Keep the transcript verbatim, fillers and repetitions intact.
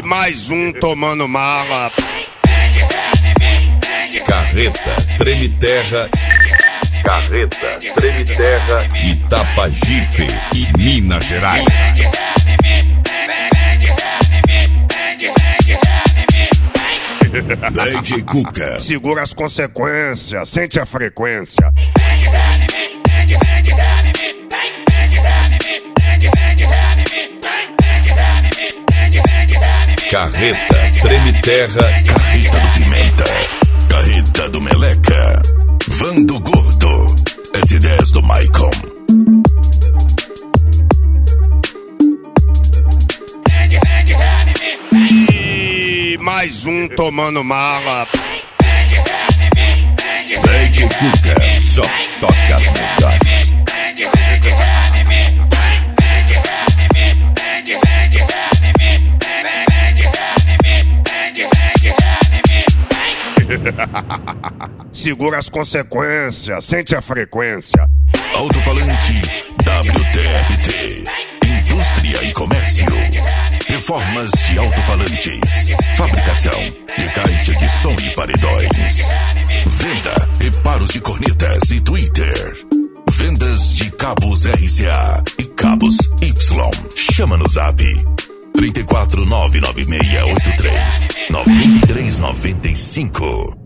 mais um tomando mala. Carreta, Treme Terra. Carreta, Treme Terra. Itapajipe e Minas Gerais. D J Cuca. Segura as consequências, sente a frequência. Carreta, Treme Terra. Carreta do Pimenta. Carreta do Meleca. Vando Gordo. As ideias do Maicon. E mais um tomando mala. D J Cuca, só toca as melhores. Segura as consequências, sente a frequência. Alto-falante W T R T. Indústria e comércio. Reformas de alto-falantes. Fabricação de caixa de som e paredões. Venda, reparos de cornetas e Twitter. Vendas de cabos R C A e cabos Y. Chama no zap trinta e quatro nove nove seis oito três nove três nove cinco.